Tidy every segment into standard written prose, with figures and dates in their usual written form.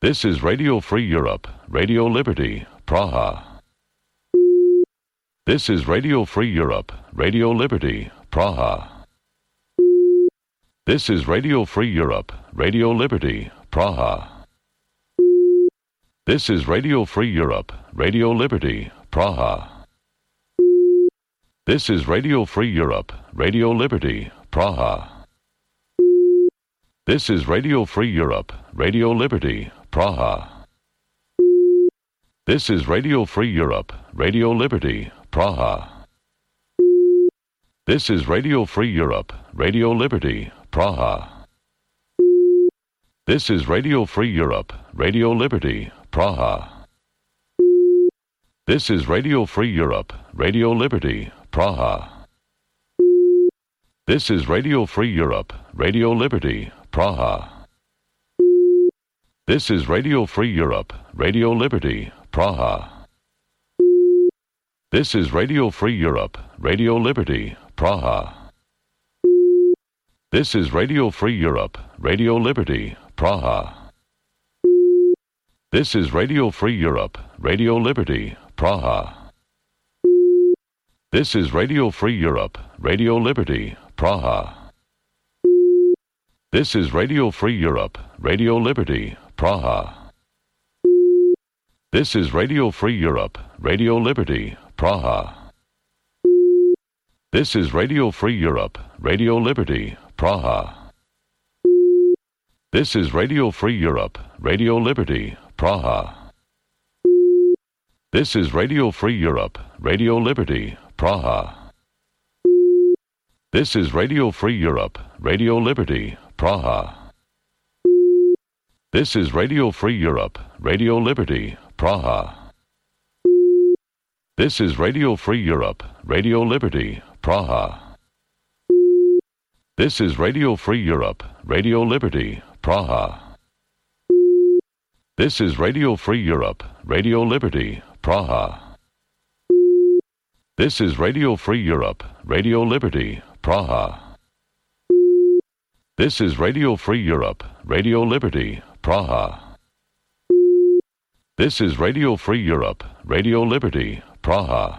This is Radio Free Europe, Radio Liberty, Praha. This is Radio Free Europe, Radio Liberty, Praha. This is Radio Free Europe, Radio Liberty, Praha. This is Radio Free Europe, Radio Liberty, Praha. This is Radio Free Europe, Radio Liberty, Praha. This is Radio Free Europe, Radio Liberty, Praha. This is Radio Free Europe, Radio Liberty, Praha. This is Radio Free Europe, Radio Liberty, Praha. This is Radio Free Europe, Radio Liberty, Praha. This is Radio Free Europe, Radio Liberty, Praha. This is Radio Free Europe, Radio Liberty, Praha. This is Radio Free Europe, Radio Liberty, Praha. This is Radio Free Europe, Radio Liberty, Praha. This is Radio Free Europe, Radio Liberty, Praha. This is Radio Free Europe, Radio Liberty, Praha. This is Radio Free Europe, Radio Liberty, Praha. This is Radio Free Europe, Radio Liberty, Praha. This is Radio Free Europe, Radio Liberty, Praha. This is Radio Free Europe, Radio Liberty, Praha. This is Radio Free Europe, Radio Liberty, Praha. This is Radio Free Europe, Radio Liberty, Praha. This is Radio Free Europe, Radio Liberty, Praha. This is Radio Free Europe, Radio Liberty, Praha. This is Radio Free Europe, Radio Liberty, Praha. This is Radio Free Europe, Radio Liberty, Praha. This is Radio Free Europe, Radio Liberty, Praha. This is Radio Free Europe, Radio Liberty, Praha. This is Radio Free Europe, Radio Liberty, Praha. This is Radio Free Europe, Radio Liberty, Praha.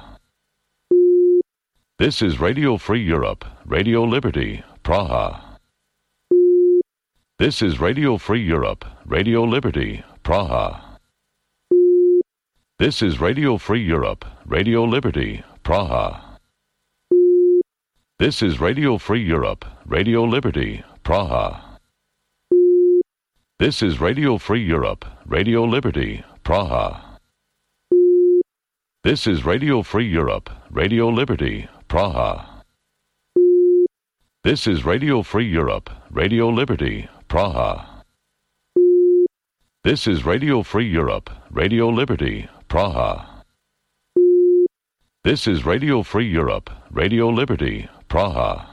This is Radio Free Europe, Radio Liberty, Praha. This is Radio Free Europe, Radio Liberty, Praha. This is Radio Free Europe, Radio Liberty, Praha. This is Radio Free Europe, Radio Liberty, Praha. This is Radio Free Europe, Radio Liberty, Praha. This is Radio Free Europe, Radio Liberty, Praha. This is Radio Free Europe, Radio Liberty, Praha. This is Radio Free Europe, Radio Liberty, Praha. This is Radio Free Europe, Radio Liberty, Praha.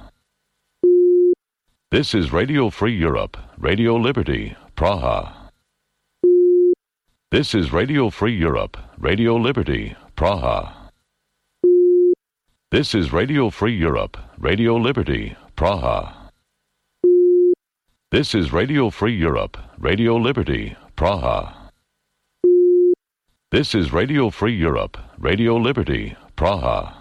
This is Radio Free Europe, Radio Liberty, Praha. This is Radio Free Europe, Radio Liberty, Praha. This is Radio Free Europe, Radio Liberty, Praha. This is Radio Free Europe, Radio Liberty, Praha. This is Radio Free Europe, Radio Liberty, Praha.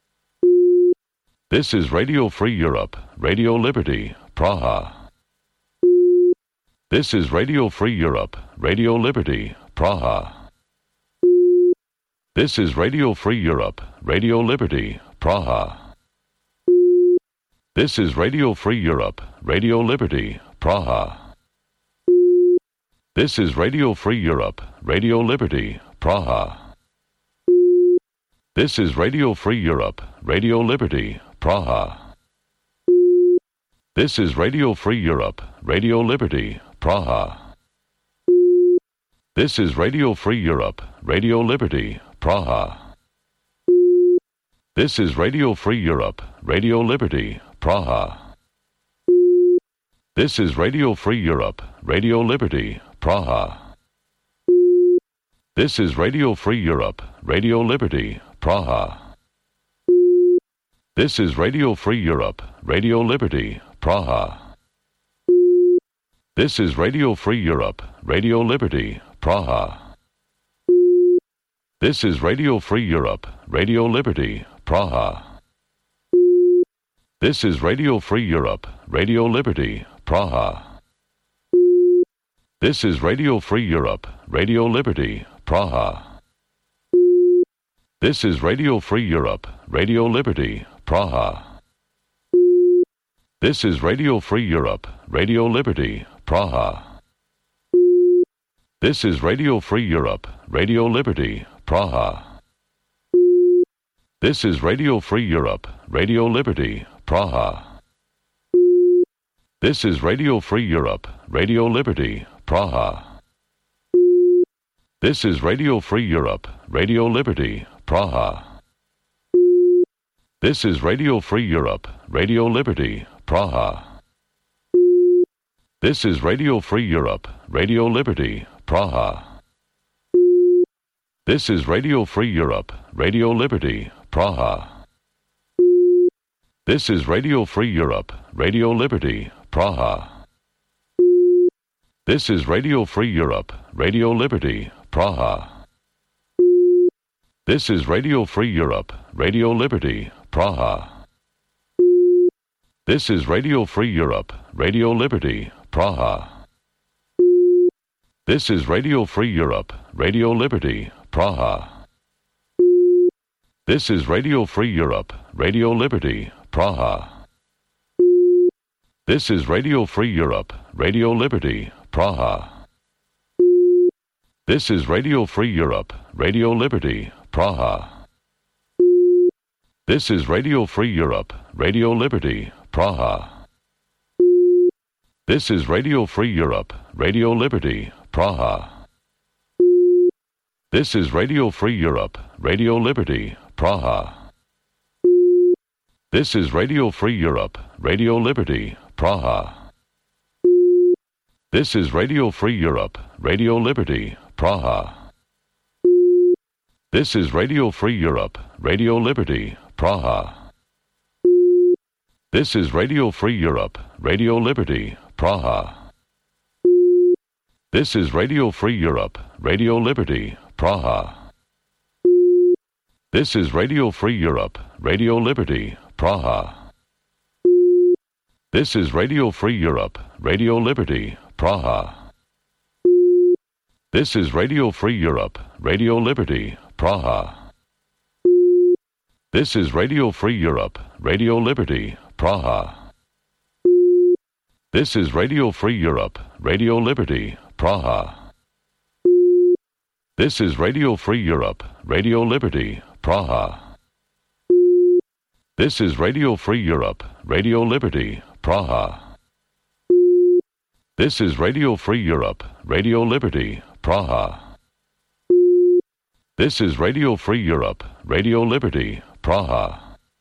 This is Radio Free Europe, Radio Liberty, Praha. This is Radio Free Europe, Radio Liberty, Praha. This is Radio Free Europe, Radio Liberty, Praha. This is Radio Free Europe, Radio Liberty, Praha. This is Radio Free Europe, Radio Liberty, Praha. This is Radio Free Europe, Radio Liberty, Praha. This is Radio Free Europe, Radio Liberty, Praha. This is Radio Free Europe, Radio Liberty, Praha. This is Radio Free Europe, Radio Liberty, Praha. This is Radio Free Europe, Radio Liberty, Praha. This is Radio Free Europe, Radio Liberty, Praha. This is Radio Free Europe, Radio Liberty, Praha. This is Radio Free Europe, Radio Liberty, Praha. This is Radio Free Europe, Radio Liberty, Praha. This is Radio Free Europe, Radio Liberty, Praha. This is Radio Free Europe, Radio Liberty, Praha. This is Radio Free Europe, Radio Liberty, Praha. This is Radio Free Europe, Radio Liberty, Praha. This is Radio Free Europe, Radio Liberty, Praha. This is Radio Free Europe, Radio Liberty, Praha. This is Radio Free Europe, Radio Liberty, Praha. This is Radio Free Europe, Radio Liberty, Praha. This is Radio Free Europe, Radio Liberty, Praha. This is Radio Free Europe, Radio Liberty, Praha. This is Radio Free Europe, Radio Liberty, Praha. This is Radio Free Europe, Radio Liberty, Praha. This is Radio Free Europe, Radio Liberty, Praha. This is Radio Free Europe, Radio Liberty, Praha. This is Radio Free Europe, Radio Liberty, Praha. This is Radio Free Europe, Radio Liberty, Praha. This is Radio Free Europe, Radio Liberty, Praha. This is Radio Free Europe, Radio Liberty, Praha. This is Radio Free Europe, Radio Liberty, Praha. This is Radio Free Europe, Radio Liberty, Praha. This is Radio Free Europe, Radio Liberty, Praha. This is Radio Free Europe, Radio Liberty, Praha. This is Radio Free Europe, Radio Liberty, Praha. This is Radio Free Europe, Radio Liberty, Praha. This is Radio Free Europe, Radio Liberty, Praha. This is Radio Free Europe, Radio Liberty, Praha. This is Radio Free Europe, Radio Liberty, Praha. This is Radio Free Europe, Radio Liberty, Praha. This is Radio Free Europe, Radio Liberty, Praha. This is Radio Free Europe, Radio Liberty, Praha. This is Radio Free Europe, Radio Liberty, Praha. This is Radio Free Europe, Radio Liberty, Praha. This is Radio Free Europe, Radio Liberty, Praha. This is Radio Free Europe, Radio Liberty, Praha. This is Radio Free Europe, Radio Liberty, Praha. This is Radio Free Europe, Radio Liberty, Praha.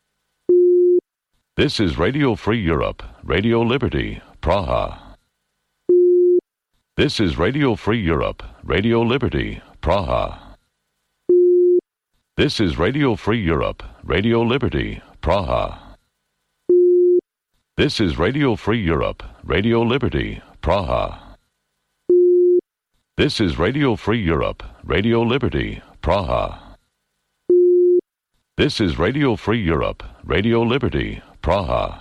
This is Radio Free Europe, Radio Liberty, Praha. This is Radio Free Europe, Radio Liberty, Praha. This is Radio Free Europe, Radio Liberty, Praha. This is Radio Free Europe, Radio Liberty, Praha. This is Radio Free Europe, Radio Liberty, Praha. This is Radio Free Europe, Radio Liberty, Praha.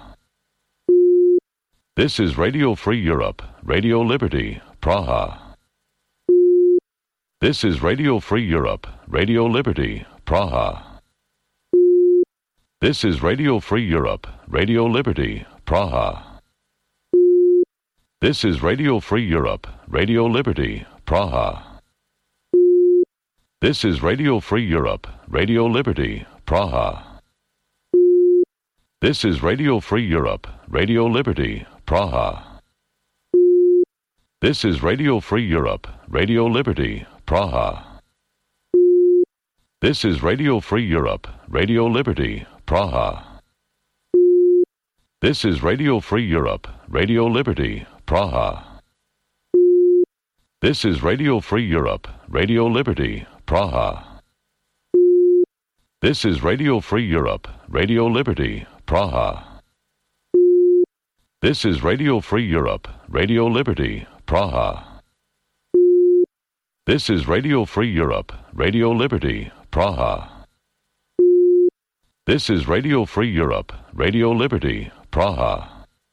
This is Radio Free Europe, Radio Liberty, Praha. This is Radio Free Europe, Radio Liberty, Praha. This is Radio Free Europe, Radio Liberty, Praha. This is Radio Free Europe, Radio Liberty, Praha. This is Radio Free Europe, Radio Liberty, Praha. This is Radio Free Europe, Radio Liberty, Praha. This is Radio Free Europe, Radio Liberty, Praha. This is Radio Free Europe, Radio Liberty, Praha. This is Radio Free Europe, Radio Liberty, Praha. This is Radio Free Europe, Radio Liberty, Praha. This is Radio Free Europe, Radio Liberty, Praha. This is Radio Free Europe, Radio Liberty, Praha. This is Radio Free Europe, Radio Liberty, Praha. This is Radio Free Europe, Radio Liberty, Praha.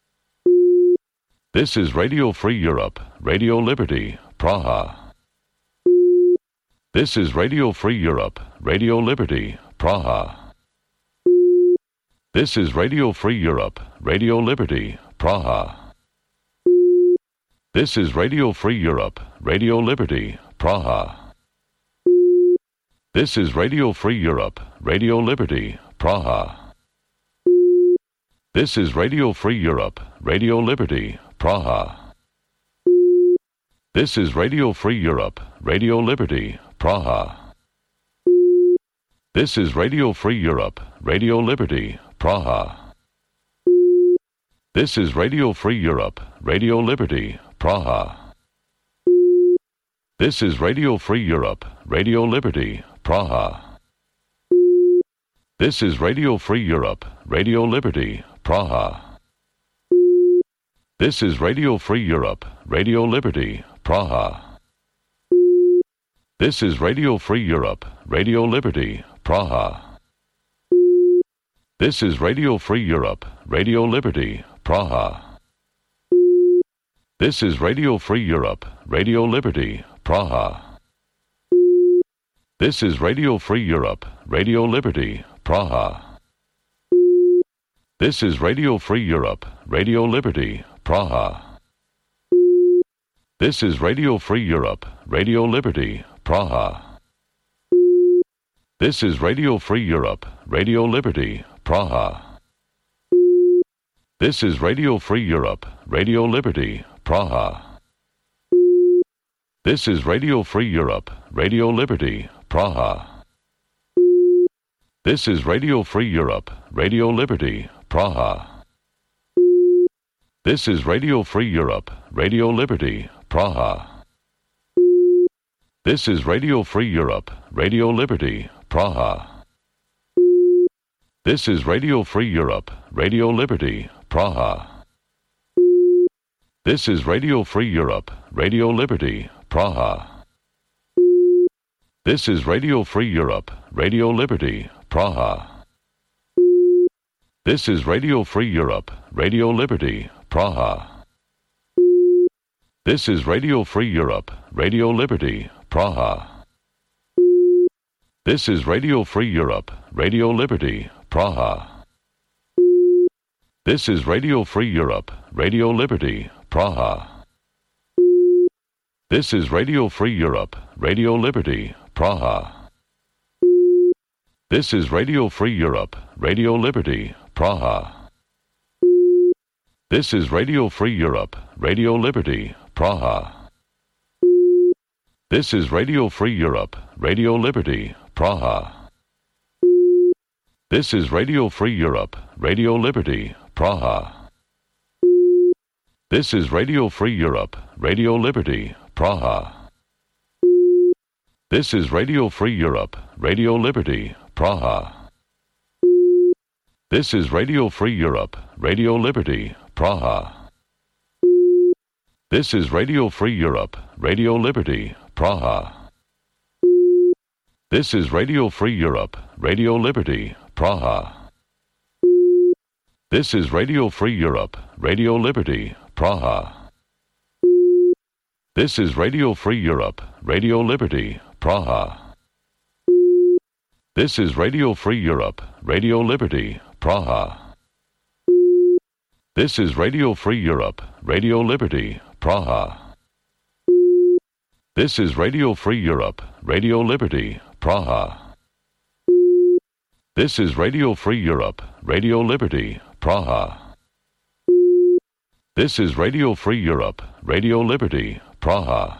This is Radio Free Europe, Radio Liberty, Praha. This is Radio Free Europe, Radio Liberty, Praha. This is Radio Free Europe, Radio Liberty, Praha. This is Radio Free Europe, Radio Liberty, Praha. This is Radio Free Europe, Radio Liberty, Praha. This is Radio Free Europe, Radio Liberty, Praha. This is Radio Free Europe, Radio Liberty, Praha. This is Radio Free Europe, Radio Liberty, Praha. This is Radio Free Europe, Radio Liberty, Praha. This is Radio Free Europe, Radio Liberty, Praha. This is Radio Free Europe, Radio Liberty, Praha. This is Radio Free Europe, Radio Liberty, Praha. This is Radio Free Europe, Radio Liberty, Praha. This is Radio Free Europe, Radio Liberty, Praha. This is Radio Free Europe, Radio Liberty, Praha. This is Radio Free Europe, Radio Liberty, Praha. This is Radio Free Europe, Radio Liberty, Praha. This is Radio Free Europe, Radio Liberty, Praha. This is Radio Free Europe, Radio Liberty, Praha. This is Radio Free Europe, Radio Liberty, Praha. This is Radio Free Europe, Radio Liberty, Praha. This is Radio Free Europe, Radio Liberty, Praha. This is Radio Free Europe, Radio Liberty, Praha. This is Radio Free Europe, Radio Liberty, Praha. This is Radio Free Europe, Radio Liberty, Praha. This is Radio Free Europe, Radio Liberty, Praha. This is Radio Free Europe, Radio Liberty, Praha. This is Radio Free Europe, Radio Liberty, Praha. This is Radio Free Europe, Radio Liberty, Praha. This is Radio Free Europe, Radio Liberty, Praha. This is Radio Free Europe, Radio Liberty, Praha. This is Radio Free Europe, Radio Liberty, Praha. This is Radio Free Europe, Radio Liberty, Praha. This is Radio Free Europe, Radio Liberty, Praha. This is Radio Free Europe, Radio Liberty, Praha. This is Radio Free Europe, Radio Liberty, Praha. This is Radio Free Europe, Radio Liberty, Praha. This is Radio Free Europe, Radio Liberty, Praha. This is Radio Free Europe, Radio Liberty, Praha. This is Radio Free Europe, Radio Liberty, Praha. This is Radio Free Europe, Radio Liberty, Praha. This is Radio Free Europe, Radio Liberty, Praha. This is Radio Free Europe, Radio Liberty, Praha. This is Radio Free Europe, Radio Liberty, Praha. This is Radio Free Europe, Radio Liberty, Praha. This is Radio Free Europe, Radio Liberty, Praha. This is Radio Free Europe, Radio Liberty, Praha. This is Radio Free Europe, Radio Liberty, Praha.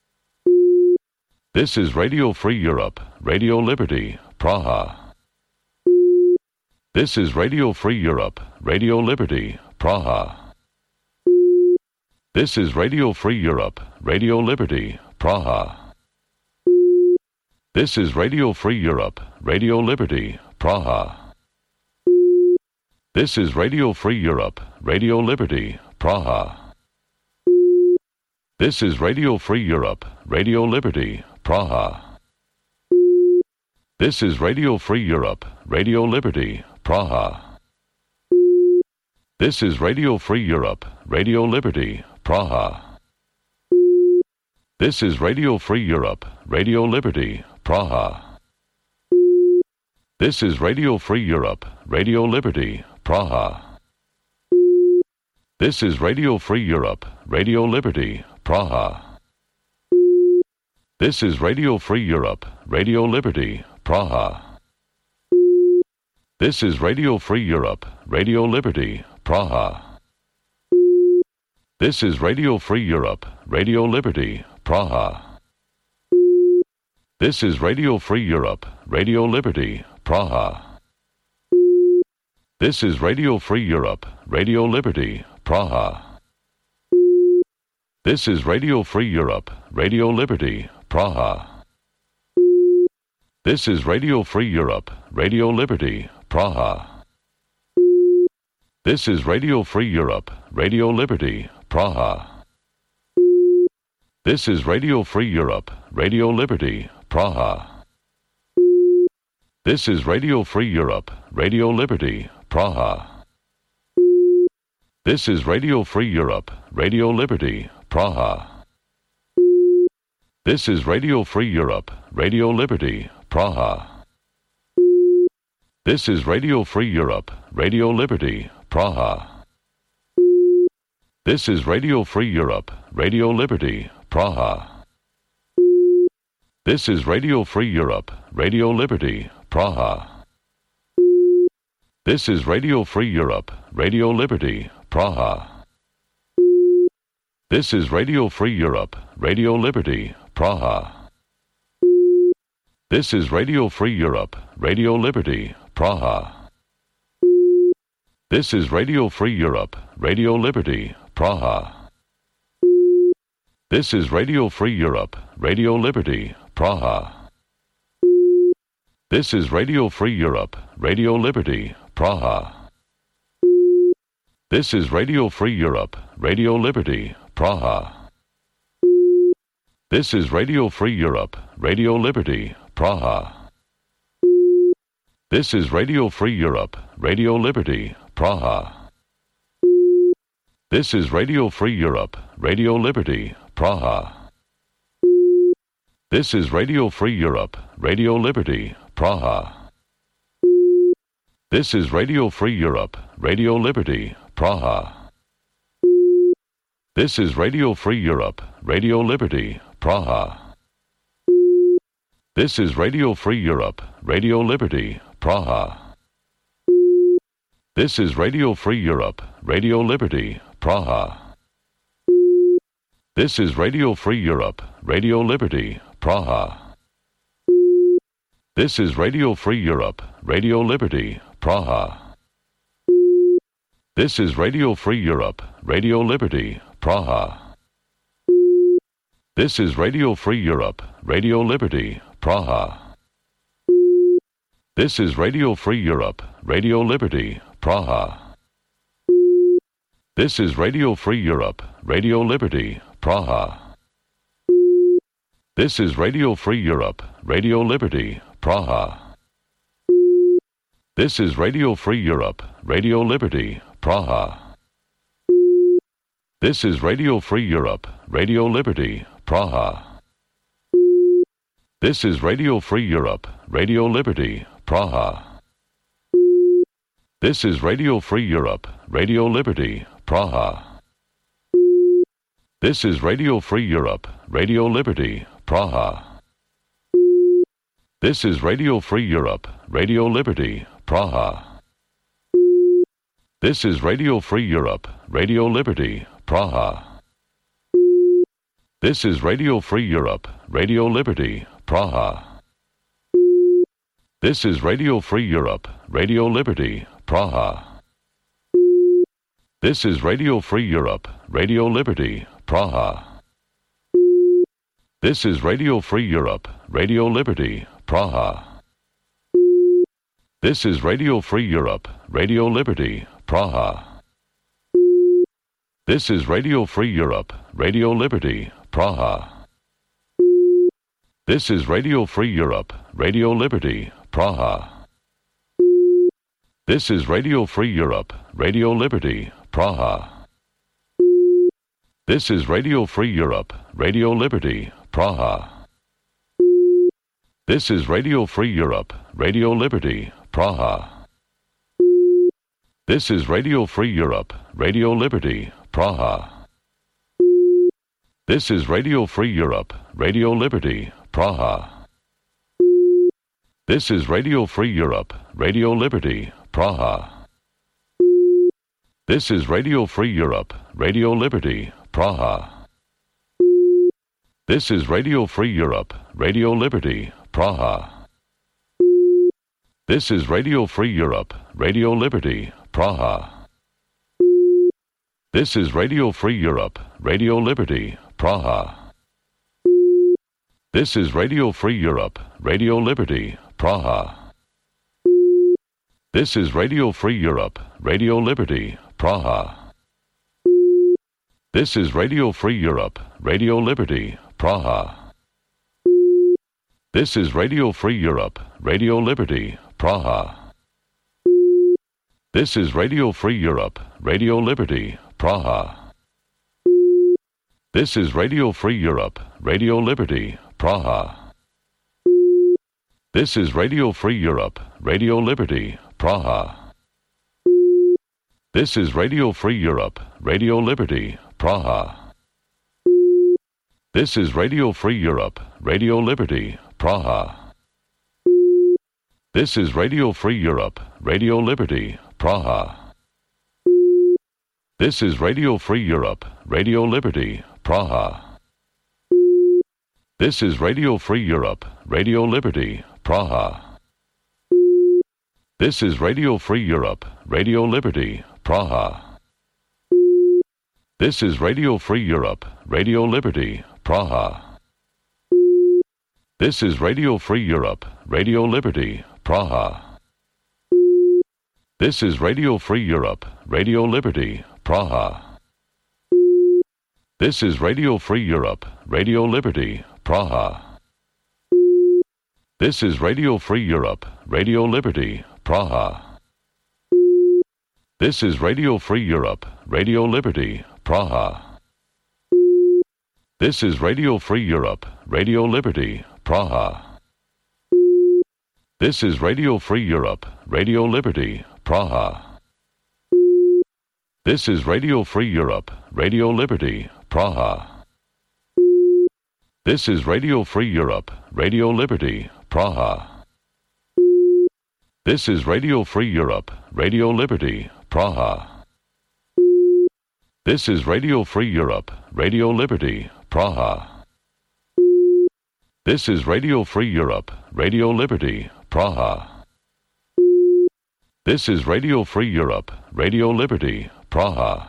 This is Radio Free Europe, Radio Liberty, Praha. This is Radio Free Europe, Radio Liberty, Praha. This is Radio Free Europe, Radio Liberty, Praha. This is Radio Free Europe, Radio Liberty, Praha. This is Radio Free Europe, Radio Liberty, Praha. This is Radio Free Europe, Radio Liberty, Praha. This is Radio Free Europe, Radio Liberty, Praha. This is Radio Free Europe, Radio Liberty, Praha. This is Radio Free Europe, Radio Liberty, Praha. This is Radio Free Europe, Radio Liberty, Praha. This is Radio Free Europe, Radio Liberty, Praha. This is Radio Free Europe, Radio Liberty, Praha. This is Radio Free Europe, Radio Liberty, Praha. This is Radio Free Europe, Radio Liberty, Praha. This is Radio Free Europe, Radio Liberty, Praha. This is Radio Free Europe, Radio Liberty, Praha. This is Radio Free Europe, Radio Liberty, Praha. This is Radio Free Europe, Radio Liberty, Praha. This is Radio Free Europe, Radio Liberty, Praha. This is Radio Free Europe, Radio Liberty, Praha. This is Radio Free Europe, Radio Liberty, Praha. This is Radio Free Europe, Radio Liberty, Praha. This is Radio Free Europe, Radio Liberty, Praha. This is Radio Free Europe, Radio Liberty, Praha. This is Radio Free Europe, Radio Liberty, Praha. This is Radio Free Europe, Radio Liberty, Praha. This is Radio Free Europe, Radio Liberty, Praha. This is Radio Free Europe, Radio Liberty, Praha. This is Radio Free Europe, Radio Liberty, Praha. This is Radio Free Europe, Radio Liberty, Praha. This is Radio Free Europe, Radio Liberty, Praha. This is Radio Free Europe, Radio Liberty, Praha. This is Radio Free Europe, Radio Liberty, Praha. This is Radio Free Europe, Radio Liberty, Praha. This is Radio Free Europe, Radio Liberty, Praha. This is Radio Free Europe, Radio Liberty, Praha. This is Radio Free Europe, Radio Liberty, Praha. This is Radio Free Europe, Radio Liberty, Praha. This is Radio Free Europe, Radio Liberty, Praha. This is Radio Free Europe, Radio Liberty, Praha. This is Radio Free Europe, Radio Liberty, Praha. This is Radio Free Europe, Radio Liberty, Praha. This is Radio Free Europe, Radio Liberty, Praha. This is Radio Free Europe, Radio Liberty, Praha. This is Radio Free Europe, Radio Liberty, Praha. This is Radio Free Europe, Radio Liberty, Praha. This is Radio Free Europe, Radio Liberty, Praha. This is Radio Free Europe, Radio Liberty, Praha. This is Radio Free Europe, Radio Liberty, Praha. This is Radio Free Europe, Radio Liberty, Praha. This is Radio Free Europe, Radio Liberty, Praha. This is Radio Free Europe, Radio Liberty, Praha. This is Radio Free Europe, Radio Liberty, Praha. This is Radio Free Europe, Radio Liberty, Praha. This is Radio Free Europe, Radio Liberty, Praha. This is Radio Free Europe, Radio Liberty, Praha. This is Radio Free Europe, Radio Liberty, Praha. This is Radio Free Europe, Radio Liberty, Praha. This is Radio Free Europe, Radio Liberty, Praha. This is Radio Free Europe, Radio Liberty, Praha. This is Radio Free Europe, Radio Liberty, Praha. This is Radio Free Europe, Radio Liberty, Praha. This is Radio Free Europe, Radio Liberty, Praha. This is Radio Free Europe, Radio Liberty, Praha. This is Radio Free Europe, Radio Liberty, Praha. This is Radio Free Europe, Radio Liberty, Praha. This is Radio Free Europe, Radio Liberty, Praha. This is Radio Free Europe, Radio Liberty, Praha. This is Radio Free Europe, Radio Liberty, Praha. This is Radio Free Europe, Radio Liberty, Praha. This is Radio Free Europe, Radio Liberty, Praha. This is Radio Free Europe, Radio Liberty, Praha. This is Radio Free Europe, Radio Liberty, Praha. This is Radio Free Europe, Radio Liberty, Praha. This is Radio Free Europe, Radio Liberty, Praha. This is Radio Free Europe, Radio Liberty, Praha. This is Radio Free Europe, Radio Liberty, Praha. This is Radio Free Europe, Radio Liberty, Praha. This is Radio Free Europe, Radio Liberty, Praha. This is Radio Free Europe, Radio Liberty, Praha. This is Radio Free Europe, Radio Liberty, Praha. This is Radio Free Europe, Radio Liberty, Praha. This is Radio Free Europe, Radio Liberty, Praha. This is Radio Free Europe, Radio Liberty, Praha. This is Radio Free Europe, Radio Liberty, Praha. This is Radio Free Europe, Radio Liberty, Praha. This is Radio Free Europe, Radio Liberty, Praha. This is Radio Free Europe, Radio Liberty, Praha. This is Radio Free Europe, Radio Liberty, Praha. This is Radio Free Europe, Radio Liberty, Praha. This is Radio Free Europe, Radio Liberty, Praha. This is Radio Free Europe, Radio Liberty, Praha. This is Radio Free Europe, Radio Liberty, Praha. This is Radio Free Europe, Radio Liberty, Praha. This is Radio Free Europe, Radio Liberty, Praha. This is Radio Free Europe, Radio Liberty, Praha. This is Radio Free Europe, Radio Liberty, Praha. This is Radio Free Europe, Radio Liberty, Praha. This is Radio Free Europe, Radio Liberty, Praha.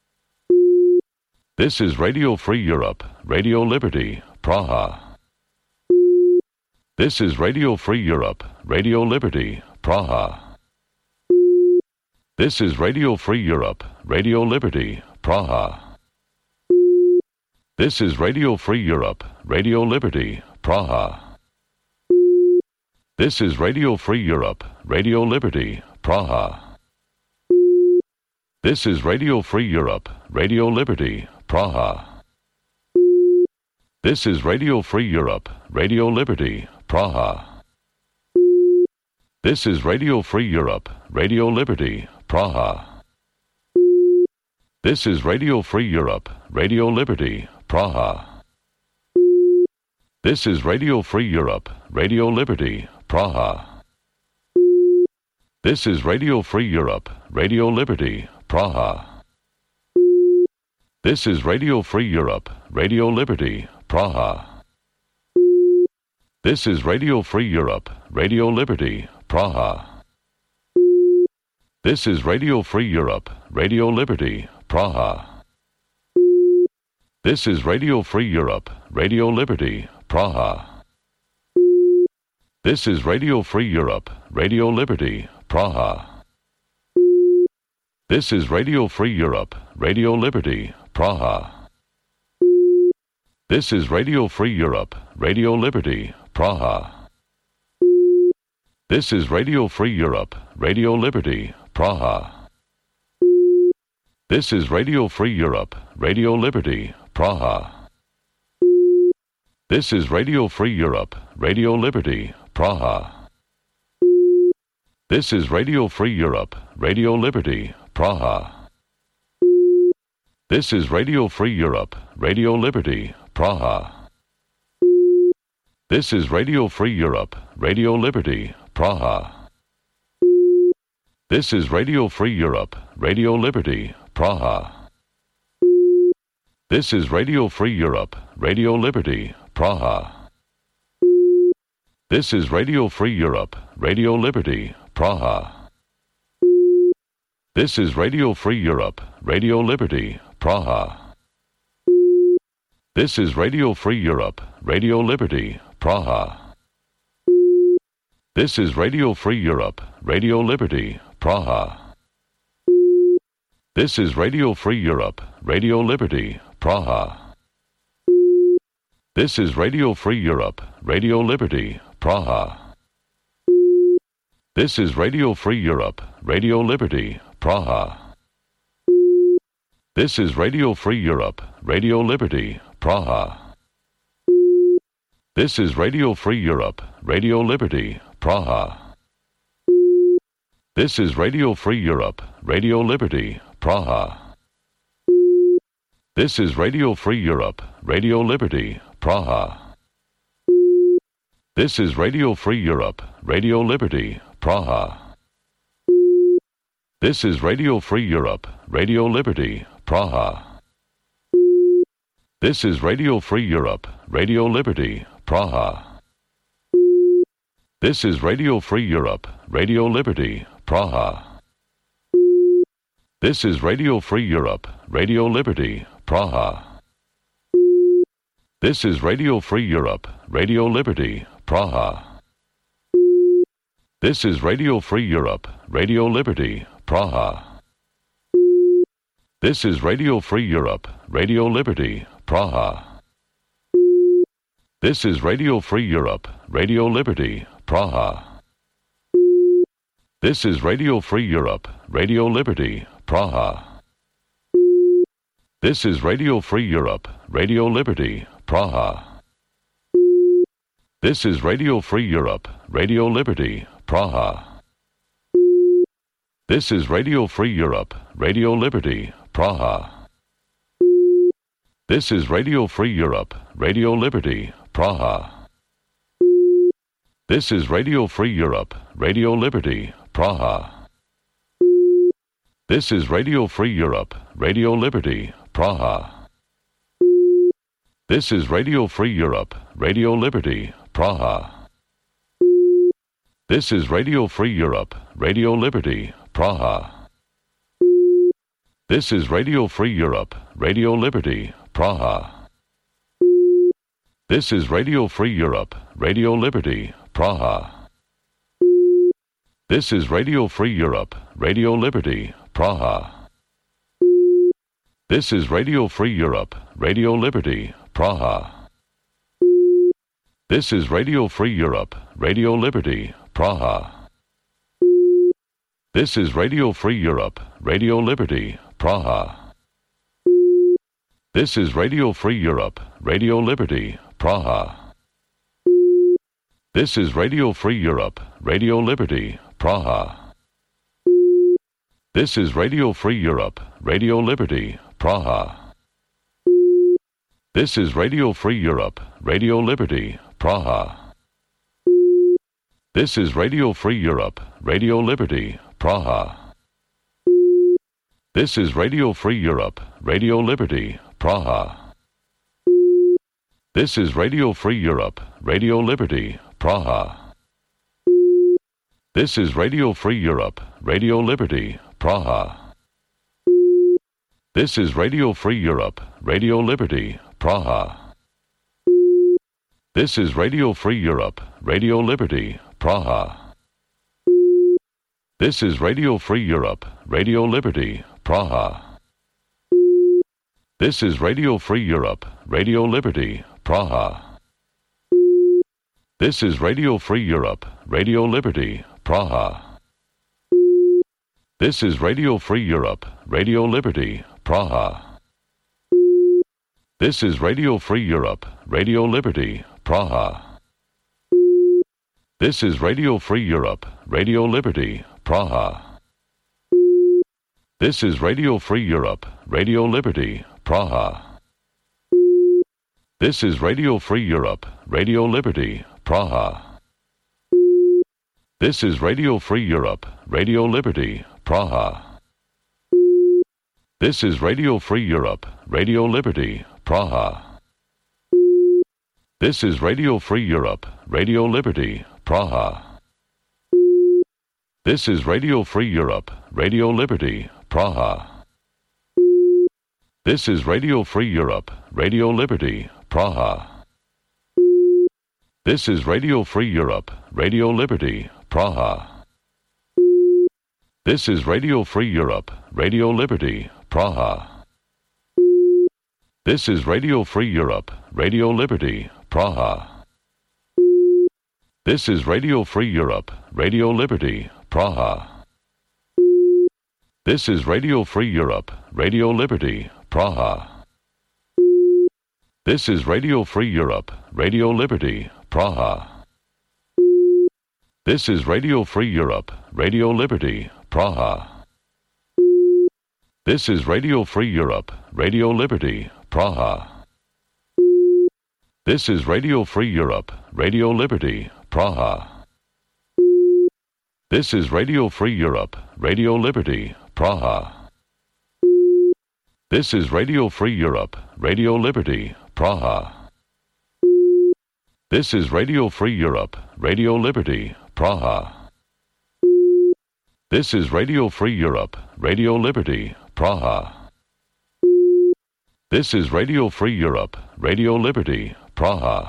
This is Radio Free Europe, Radio Liberty, Praha. This is Radio Free Europe, Radio Liberty, Praha. This is Radio Free Europe, Radio Liberty, Praha. This is Radio Free Europe, Radio Liberty, Praha. This is Radio Free Europe, Radio Liberty, Praha. This is Radio Free Europe, Radio Liberty, Praha. This is Radio Free Europe, Radio Liberty, Praha. This is Radio Free Europe, Radio Liberty, Praha. This is Radio Free Europe, Radio Liberty, Praha. This is Radio Free Europe, Radio Liberty, Praha. This is Radio Free Europe, Radio Liberty, Praha. This is Radio Free Europe, Radio Liberty, Praha. This is Radio Free Europe, Radio Liberty, Praha. This is Radio Free Europe, Radio Liberty, Praha. This is Radio Free Europe, Radio Liberty, Praha. This is Radio Free Europe, Radio Liberty, Praha. This is Radio Free Europe, Radio Liberty, Praha. This is Radio Free Europe, Radio Liberty, Praha. This is Radio Free Europe, Radio Liberty, Praha. This is Radio Free Europe, Radio Liberty, Praha. This is Radio Free Europe, Radio Liberty, Praha. This is Radio Free Europe, Radio Liberty, Praha. This is Radio Free Europe, Radio Liberty, Praha. This is Radio Free Europe, Radio Liberty, Praha. This is Radio Free Europe, Radio Liberty, Praha. This is Radio Free Europe, Radio Liberty, Praha. This is Radio Free Europe, Radio Liberty, Praha. This is Radio Free Europe, Radio Liberty, Praha. This is Radio Free Europe, Radio Liberty, Praha. This is Radio Free Europe, Radio Liberty, Praha. This is Radio Free Europe, Radio Liberty, Praha. This is Radio Free Europe, Radio Liberty, Praha. This is Radio Free Europe, Radio Liberty, Praha. This is Radio Free Europe, Radio Liberty, Praha. This is Radio Free Europe, Radio Liberty, Praha. This is Radio Free Europe, Radio Liberty, Praha. This is Radio Free Europe, Radio Liberty, Praha. This is Radio Free Europe, Radio Liberty, Praha. This is Radio Free Europe, Radio Liberty, Praha. This is Radio Free Europe, Radio Liberty, Praha. This is Radio Free Europe, Radio Liberty, Praha. This is Radio Free Europe, Radio Liberty, Praha. This is Radio Free Europe, Radio Liberty, Praha. This is Radio Free Europe, Radio Liberty, Praha. This is Radio Free Europe, Radio Liberty, Praha. This is Radio Free Europe, Radio Liberty, Praha. This is Radio Free Europe, Radio Liberty, Praha. This is Radio Free Europe, Radio Liberty, Praha. This is Radio Free Europe, Radio Liberty, Praha. This is Radio Free Europe, Radio Liberty, Praha. This is Radio Free Europe, Radio Liberty, Praha. This is Radio Free Europe, Radio Liberty, Praha. This is Radio Free Europe, Radio Liberty, Praha. This is Radio Free Europe, Radio Liberty, Praha. This is Radio Free Europe, Radio Liberty, Praha. This is Radio Free Europe, Radio Liberty, Praha. This is Radio Free Europe, Radio Liberty, Praha. This is Radio Free Europe, Radio Liberty, Praha. This is Radio Free Europe, Radio Liberty, Praha. This is Radio Free Europe, Radio Liberty, Praha. This is Radio Free Europe, Radio Liberty, Praha. This is Radio Free Europe, Radio Liberty, Praha. This is Radio Free Europe, Radio Liberty, Praha. This is Radio Free Europe, Radio Liberty, Praha. This is Radio Free Europe, Radio Liberty, Praha. This is Radio Free Europe, Radio Liberty, Praha. This is Radio Free Europe, Radio Liberty, Praha. This is Radio Free Europe, Radio Liberty, Praha. This is Radio Free Europe, Radio Liberty, Praha. This is Radio Free Europe, Radio Liberty, Praha. This is Radio Free Europe, Radio Liberty, Praha. This is Radio Free Europe, Radio Liberty, Praha. This is Radio Free Europe, Radio Liberty, Praha. This is Radio Free Europe, Radio Liberty, Praha. This is Radio Free Europe, Radio Liberty, Praha. This is Radio Free Europe, Radio Liberty, Praha. This is Radio Free Europe, Radio Liberty, Praha. This is Radio Free Europe, Radio Liberty, Praha. This is Radio Free Europe, Radio Liberty, Praha. This is Radio Free Europe, Radio Liberty, Praha. This is Radio Free Europe, Radio Liberty, Praha. This is Radio Free Europe, Radio Liberty, Praha. This is Radio Free Europe, Radio Liberty, Praha. This is Radio Free Europe, Radio Liberty, Praha. This is Radio Free Europe, Radio Liberty, Praha. This is Radio Free Europe, Radio Liberty, Praha. This is Radio Free Europe, Radio Liberty, Praha. This is Radio Free Europe, Radio Liberty, Praha. This is Radio Free Europe, Radio Liberty, Praha. This is Radio Free Europe, Radio Liberty, Praha. This is Radio Free Europe, Radio Liberty, Praha. This is Radio Free Europe, Radio Liberty, Praha. This is Radio Free Europe, Radio Liberty, Praha. This is Radio Free Europe, Radio Liberty, Praha. This is Radio Free Europe, Radio Liberty, Praha. This is Radio Free Europe, Radio Liberty, Praha. This is Radio Free Europe, Radio Liberty, Praha. This is Radio Free Europe, Radio Liberty, Praha.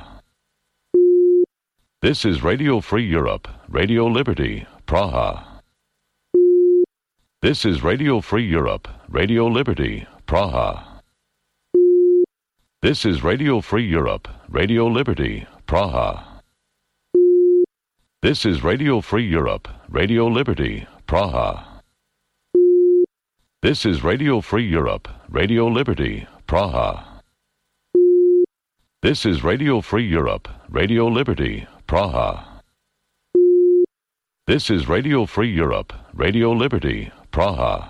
This is Radio Free Europe, Radio Liberty, Praha. This is Radio Free Europe, Radio Liberty, Praha. This is Radio Free Europe, Radio Liberty, Praha. This is Radio Free Europe, Radio Liberty, Praha. This is Radio Free Europe, Radio Liberty, Praha. This is Radio Free Europe, Radio Liberty, Praha. This is Radio Free Europe, Radio Liberty, Praha.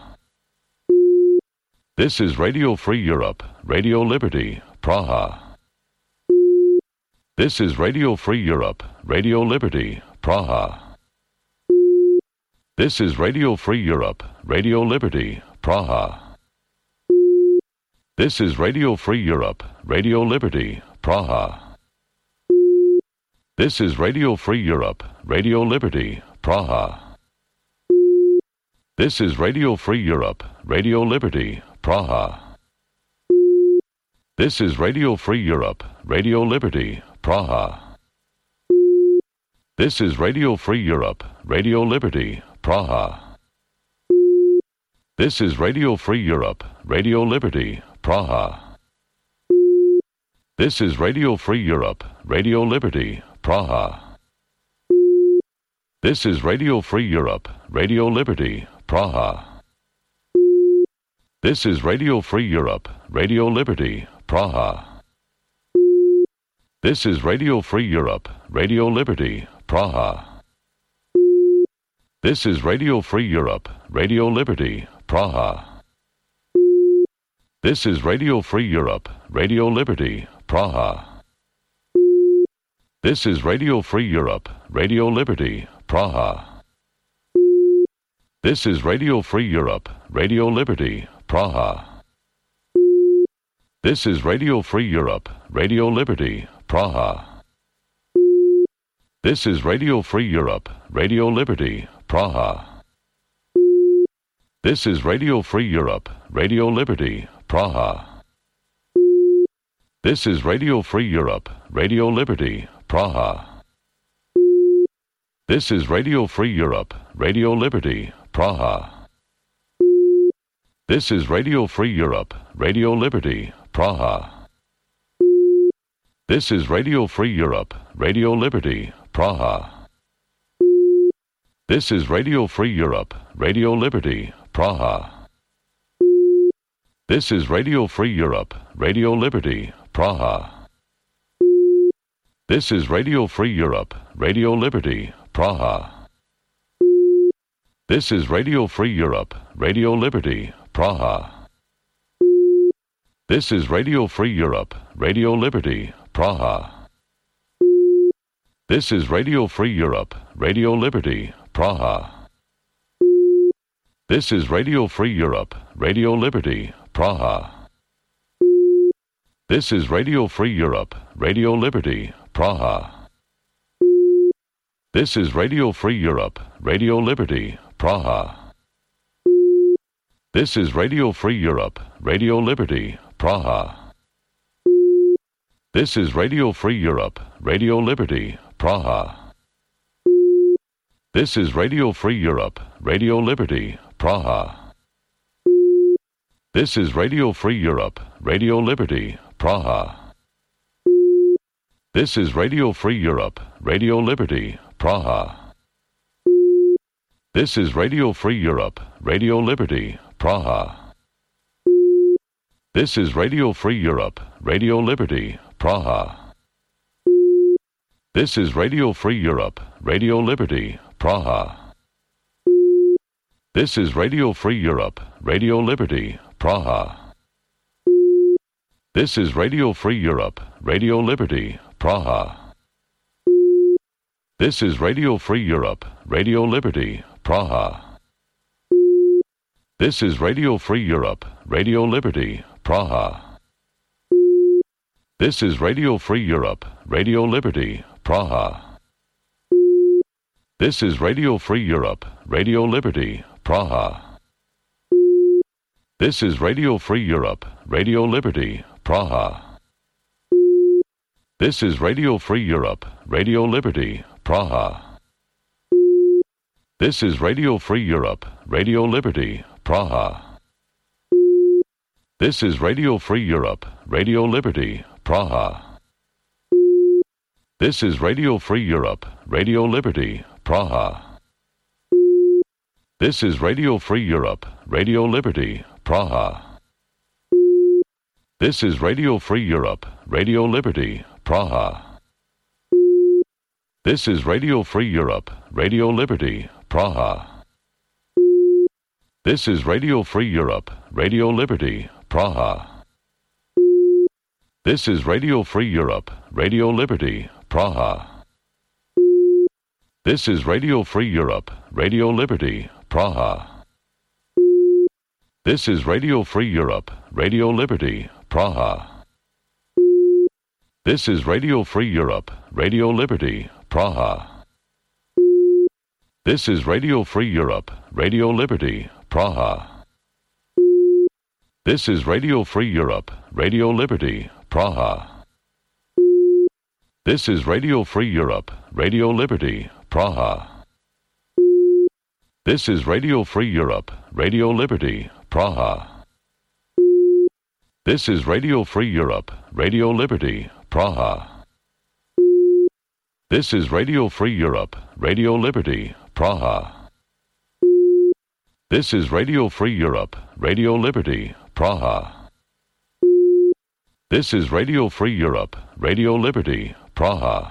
This is Radio Free Europe, Radio Liberty, Praha. This is Radio Free Europe, Radio Liberty, Praha. This is Radio Free Europe, Radio Liberty, Praha. This is Radio Free Europe, Radio Liberty, Praha. This is Radio Free Europe, Radio Liberty, Praha. This is Radio Free Europe, Radio Liberty, Praha. This is Radio Free Europe, Radio Liberty, Praha. This is Radio Free Europe, Radio Liberty, Praha. This is Radio Free Europe, Radio Liberty, Praha. This is Radio Free Europe, Radio Liberty, Praha. This is Radio Free Europe, Radio Liberty, Praha. This is Radio Free Europe, Radio Liberty, Praha. This is Radio Free Europe, Radio Liberty, Praha. This is Radio Free Europe, Radio Liberty, Praha. This is Radio Free Europe, Radio Liberty, Praha. This is Radio Free Europe, Radio Liberty, Praha. This is Radio Free Europe, Radio Liberty, Praha. This is Radio Free Europe, Radio Liberty, Praha. This is Radio Free Europe, Radio Liberty, Praha. This is Radio Free Europe, Radio Liberty, Praha. This is Radio Free Europe, Radio Liberty, Praha. This is Radio Free Europe, Radio Liberty, Praha. This is Radio Free Europe, Radio Liberty, Praha. This is Radio Free Europe, Radio Liberty, Praha. This is Radio Free Europe, Radio Liberty, Praha. This is Radio Free Europe, Radio Liberty, Praha. This is Radio Free Europe, Radio Liberty, Praha. This is Radio Free Europe, Radio Liberty, Praha. This is Radio Free Europe, Radio Liberty, Praha. This is Radio Free Europe, Radio Liberty, Praha. This is Radio Free Europe, Radio Liberty, Praha. This is Radio Free Europe, Radio Liberty, Praha. This is Radio Free Europe, Radio Liberty, Praha. This is Radio Free Europe, Radio Liberty, Praha. This is Radio Free Europe, Radio Liberty, Praha. This is Radio Free Europe, Radio Liberty, Praha. This is Radio Free Europe, Radio Liberty, Praha. This is Radio Free Europe, Radio Liberty, Praha. This is Radio Free Europe, Radio Liberty, Praha. This is Radio Free Europe, Radio Liberty, Praha. This is Radio Free Europe, Radio Liberty, Praha. This is Radio Free Europe, Radio Liberty, Praha. This is Radio Free Europe, Radio Liberty, Praha. This is Radio Free Europe, Radio Liberty, Praha. This is Radio Free Europe, Radio Liberty, Praha. This is Radio Free Europe, Radio Liberty, Praha. This is Radio Free Europe, Radio Liberty, Praha. This is Radio Free Europe, Radio Liberty, Praha. This is Radio Free Europe, Radio Liberty, Praha. This is Radio Free Europe, Radio Liberty, Praha. This is Radio Free Europe, Radio Liberty, Praha. This is Radio Free Europe, Radio Liberty, Praha. This is Radio Free Europe, Radio Liberty, Praha. This is Radio Free Europe, Radio Liberty, Praha. This is Radio Free Europe, Radio Liberty, Praha. This is Radio Free Europe, Radio Liberty, Praha. This is Radio Free Europe, Radio Liberty, Praha. This is Radio Free Europe, Radio Liberty, Praha. This is Radio Free Europe, Radio Liberty, Praha. This is Radio Free Europe, Radio Liberty, Praha. This is Radio Free Europe, Radio Liberty, Praha. This is Radio Free Europe, Radio Liberty, Praha. This is Radio Free Europe, Radio Liberty, Praha. This is Radio Free Europe, Radio Liberty, Praha. This is Radio Free Europe, Radio Liberty, Praha. This is Radio Free Europe, Radio Liberty, Praha. This is Radio Free Europe, Radio Liberty, Praha. This is Radio Free Europe, Radio Liberty, Praha.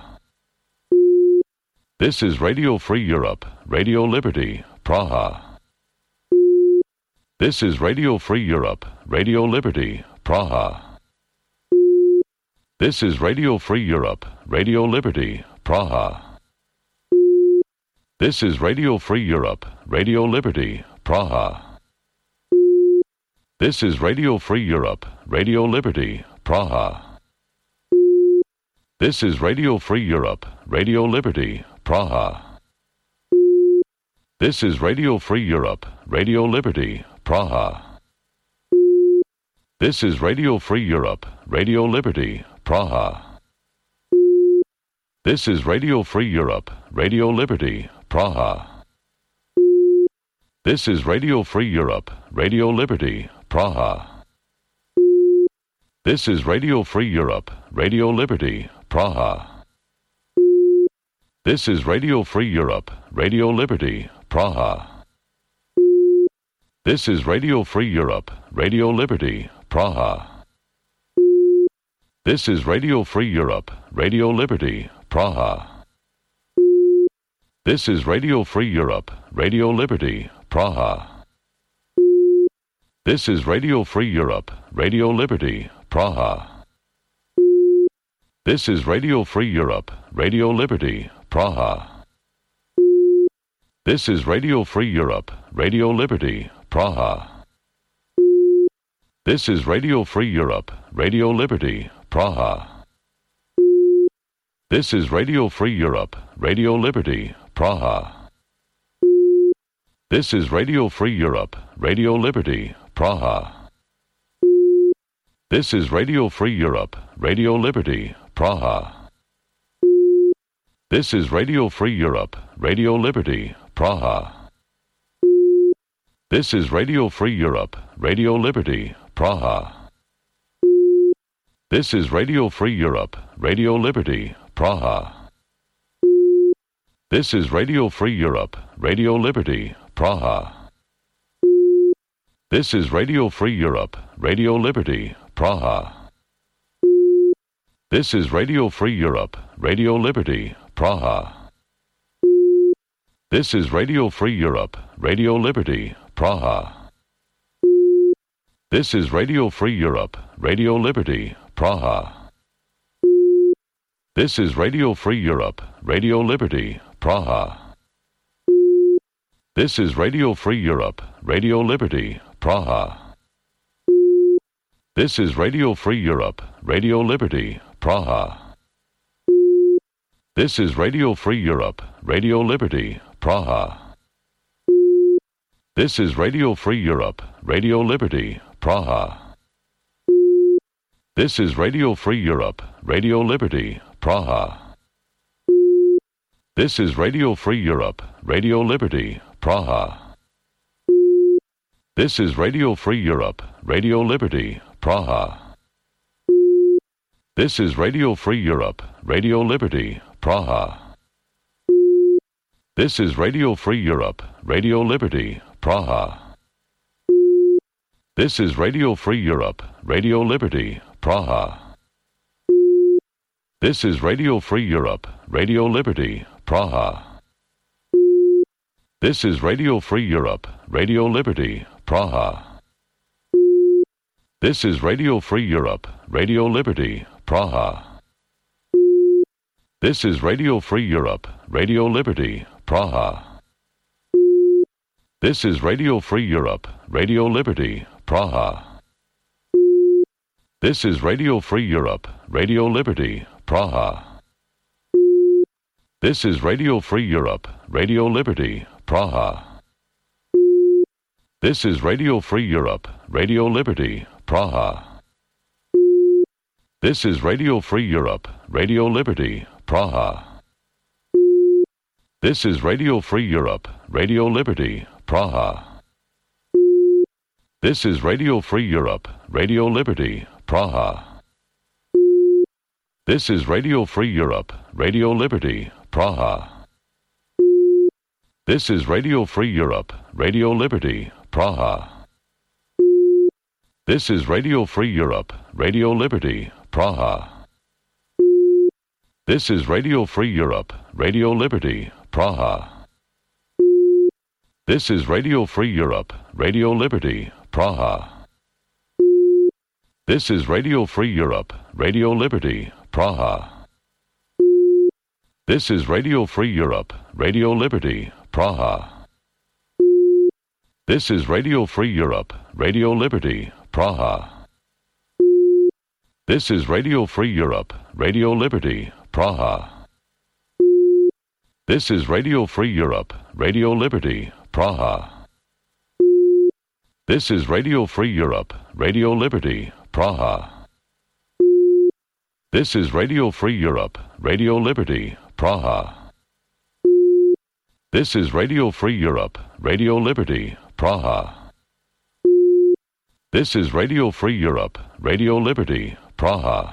This is Radio Free Europe, Radio Liberty, Praha. This is Radio Free Europe, Radio Liberty, Praha. This is Radio Free Europe, Radio Liberty, Praha. This is Radio Free Europe, Radio Liberty, Praha. This is Radio Free Europe, Radio Liberty, Praha. This is Radio Free Europe, Radio Liberty, Praha. This is Radio Free Europe, Radio Liberty, Praha. This is Radio Free Europe, Radio Liberty, Praha. This is Radio Free Europe, Radio Liberty, Praha. This is Radio Free Europe, Radio Liberty, Praha. This is Radio Free Europe, Radio Liberty, Praha. This is Radio Free Europe, Radio Liberty, Praha. This is Radio Free Europe, Radio Liberty, Praha. This is Radio Free Europe, Radio Liberty, Praha. This is Radio Free Europe, Radio Liberty, Praha. This is Radio Free Europe, Radio Liberty, Praha. This is Radio Free Europe, Radio Liberty, Praha. This is Radio Free Europe, Radio Liberty, Praha. This is Radio Free Europe, Radio Liberty, Praha. This is Radio Free Europe, Radio Liberty, Praha. This is Radio Free Europe, Radio Liberty, Praha. This is Radio Free Europe, Radio Liberty, Praha. This is Radio Free Europe, Radio Liberty, Praha. This is Radio Free Europe, Radio Liberty, Praha. This is Radio Free Europe, Radio Liberty, Praha. This is Radio Free Europe, Radio Liberty, Praha. This is Radio Free Europe, Radio Liberty, Praha. This is Radio Free Europe, Radio Liberty, Praha. This is Radio Free Europe, Radio Liberty, Praha. This is Radio Free Europe, Radio Liberty, Praha. This is Radio Free Europe, Radio Liberty, Praha. This is Radio Free Europe, Radio Liberty, Praha. This is Radio Free Europe, Radio Liberty, Praha. This is Radio Free Europe, Radio Liberty, Praha. This is Radio Free Europe, Radio Liberty, Praha. This is Radio Free Europe, Radio Liberty, Praha. This is Radio Free Europe, Radio Liberty, Praha. This is Radio Free Europe, Radio Liberty, Praha. This is Radio Free Europe, Radio Liberty, Praha. This is Radio Free Europe, Radio Liberty, Praha. This is Radio Free Europe, Radio Liberty, Praha. This is Radio Free Europe, Radio Liberty, Praha. This is Radio Free Europe, Radio Liberty, Praha. This is Radio Free Europe, Radio Liberty, Praha. This is Radio Free Europe, Radio Liberty, Praha. This is Radio Free Europe, Radio Liberty, Praha. This is Radio Free Europe, Radio Liberty, Praha. This is Radio Free Europe, Radio Liberty, Praha. This is Radio Free Europe, Radio Liberty, Praha. This is Radio Free Europe, Radio Liberty, Praha. This is Radio Free Europe, Radio Liberty, Praha. This is Radio Free Europe, Radio Liberty, Praha. This is Radio Free Europe, Radio Liberty, Praha. This is Radio Free Europe, Radio Liberty, Praha. This is Radio Free Europe, Radio Liberty, Praha. This is Radio Free Europe, Radio Liberty, Praha. This is Radio Free Europe, Radio Liberty, Praha. This is Radio Free Europe, Radio Liberty, Praha. This is Radio Free Europe, Radio Liberty, Praha. This is Radio Free Europe, Radio Liberty, Praha. This is Radio Free Europe, Radio Liberty, Praha. This is Radio Free Europe, Radio Liberty, Praha. This is Radio Free Europe, Radio Liberty, Praha. This is Radio Free Europe, Radio Liberty, Praha. This is Radio Free Europe, Radio Liberty, Praha. This is Radio Free Europe, Radio Liberty, Praha.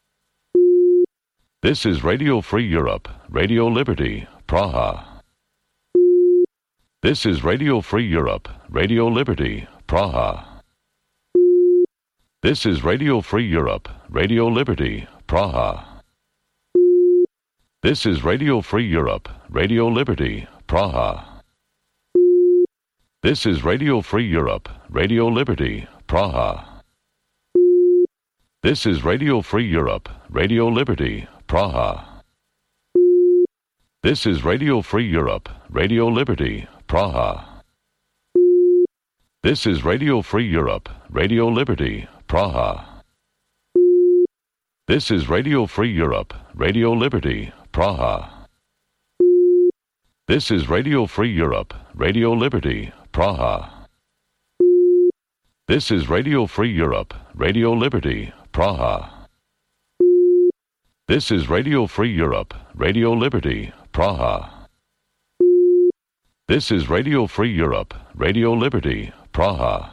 This is Radio Free Europe, Radio Liberty, Praha. This is Radio Free Europe, Radio Liberty, Praha. This is Radio Free Europe, Radio Liberty, Praha. This is Radio Free Europe, Radio Liberty, Praha. This is Radio Free Europe, Radio Liberty, Praha. This is Radio Free Europe, Radio Liberty, Praha. This is Radio Free Europe, Radio Liberty, Praha. This is Radio Free Europe, Radio Liberty, Praha. This is Radio Free Europe, Radio Liberty, Praha. This is Radio Free Europe, Radio Liberty, Praha. This is Radio Free Europe, Radio Liberty, Praha. This is Radio Free Europe, Radio Liberty, Praha. This is Radio Free Europe, Radio Liberty, Praha.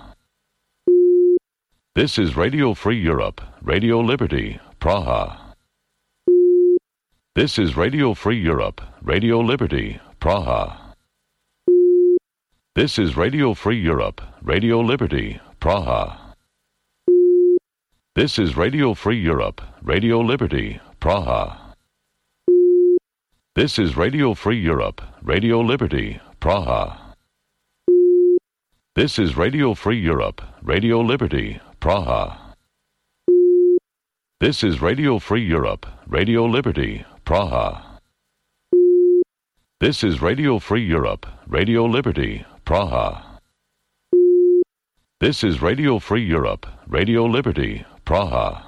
This is Radio Free Europe, Radio Liberty, Praha. This is Radio Free Europe, Radio Liberty, Praha. This is Radio Free Europe, Radio Liberty, Praha. This is Radio Free Europe, Radio Liberty, Praha. This is Radio Free Europe, Radio Liberty, Praha. This is Radio Free Europe, Radio Liberty, Praha. This is Radio Free Europe, Radio Liberty, Praha. This is Radio Free Europe, Radio Liberty, Praha. This is Radio Free Europe, Radio Liberty, Praha.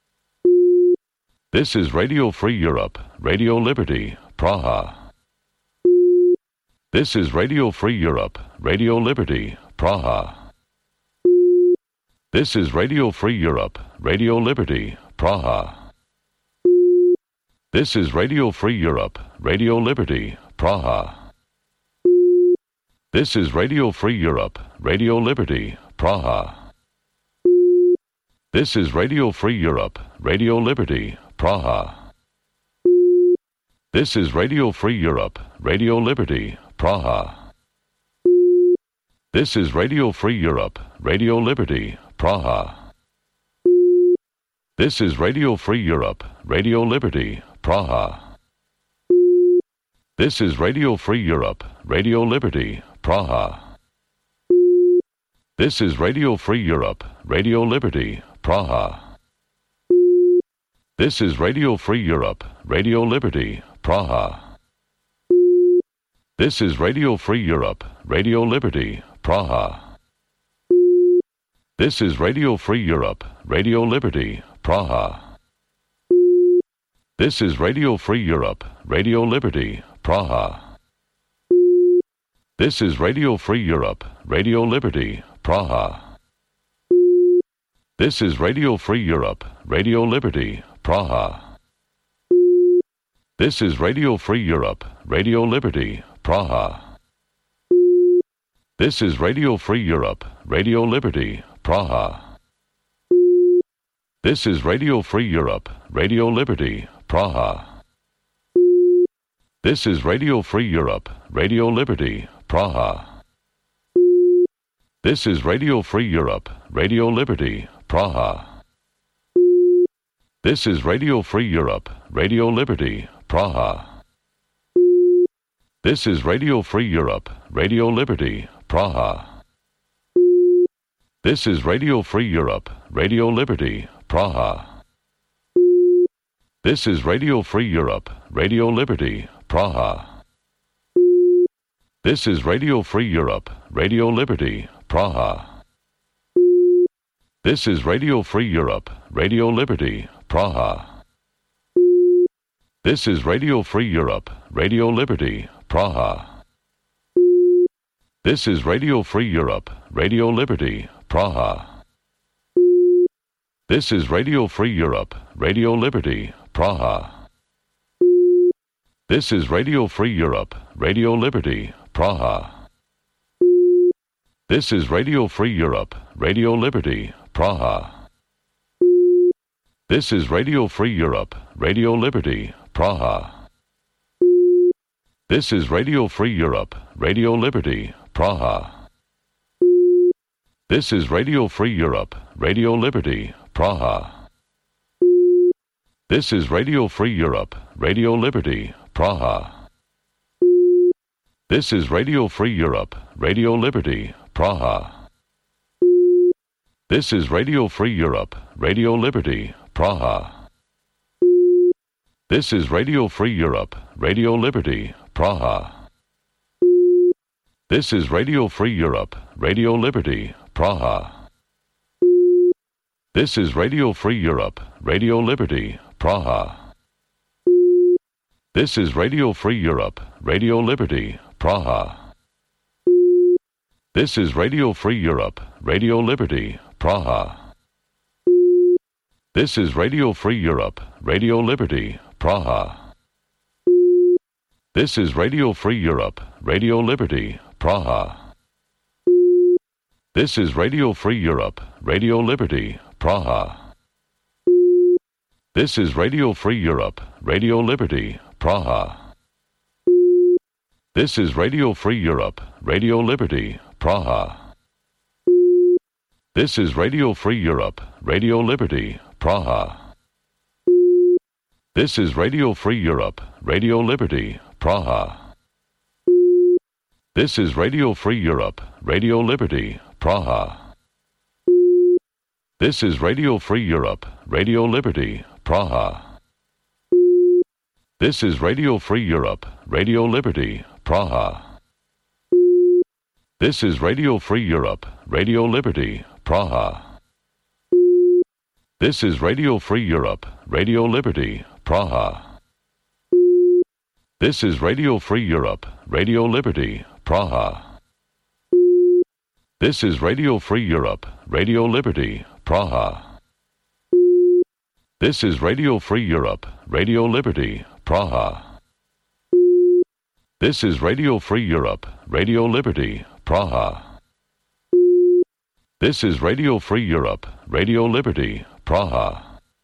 This is Radio Free Europe, Radio Liberty, Praha. This is Radio Free Europe, Radio Liberty, Praha. This is Radio Free Europe, Radio Liberty, Praha. This is Radio Free Europe, Radio Liberty, Praha. This is Radio Free Europe, Radio Liberty, Praha. This is Radio Free Europe, Radio Liberty, Praha. This is Radio Free Europe, Radio Liberty, Praha. This is Radio Free Europe, Radio Liberty, Praha. This is Radio Free Europe, Radio Liberty, Praha. This is Radio Free Europe, Radio Liberty, Praha. This is Radio Free Europe, Radio Liberty, Praha. This is Radio Free Europe, Radio Liberty, Praha. This is Radio Free Europe, Radio Liberty, Praha. This is Radio Free Europe, Radio Liberty, Praha. This is Radio Free Europe, Radio Liberty, Praha. This is Radio Free Europe, Radio Liberty, Praha. This is Radio Free Europe, Radio Liberty, Praha. This is Radio Free Europe, Radio Liberty, Praha. This is Radio Free Europe, Radio Liberty, Praha. This is Radio Free Europe, Radio Liberty, Praha. This is Radio Free Europe, Radio Liberty, Praha. This is Radio Free Europe, Radio Liberty, Praha. This is Radio Free Europe, Radio Liberty, Praha. This is Radio Free Europe, Radio Liberty, Praha. This is Radio Free Europe, Radio Liberty, Praha. This is Radio Free Europe, Radio Liberty, Praha. This is Radio Free Europe, Radio Liberty, Praha. This is Radio Free Europe, Radio Liberty, Praha. This is Radio Free Europe, Radio Liberty, Praha. This is Radio Free Europe, Radio Liberty, Praha. This is Radio Free Europe, Radio Liberty, Praha. This is Radio Free Europe, Radio Liberty, Praha. This is Radio Free Europe, Radio Liberty, Praha. This is Radio Free Europe, Radio Liberty, Praha. This is Radio Free Europe, Radio Liberty, Praha. This is Radio Free Europe, Radio Liberty, Praha. This is Radio Free Europe, Radio Liberty, Praha. This is Radio Free Europe, Radio Liberty, Praha. This is Radio Free Europe, Radio Liberty, Praha. This is Radio Free Europe, Radio Liberty, Praha. This is Radio Free Europe, Radio Liberty, Praha. This is Radio Free Europe, Radio Liberty, Praha. This is Radio Free Europe, Radio Liberty, Praha. This is Radio Free Europe, Radio Liberty, Praha. This is Radio Free Europe, Radio Liberty, Praha. This is Radio Free Europe, Radio Liberty, Praha. This is Radio Free Europe, Radio Liberty, Praha. This is Radio Free Europe, Radio Liberty, Praha. This is Radio Free Europe, Radio Liberty, Praha. This is Radio Free Europe, Radio Liberty, Praha. This is Radio Free Europe, Radio Liberty, Praha. This is Radio Free Europe, Radio Liberty, Praha. This is Radio Free Europe, Radio Liberty, Praha. This is Radio Free Europe, Radio Liberty, Praha. This is Radio Free Europe, Radio Liberty, Praha. This is Radio Free Europe, Radio Liberty, Praha. This is Radio Free Europe, Radio Liberty, Praha. This is Radio Free Europe, Radio Liberty, Praha. This is Radio Free Europe, Radio Liberty, Praha. This is Radio Free Europe, Radio Liberty, Praha. This is Radio Free Europe, Radio Liberty, Praha.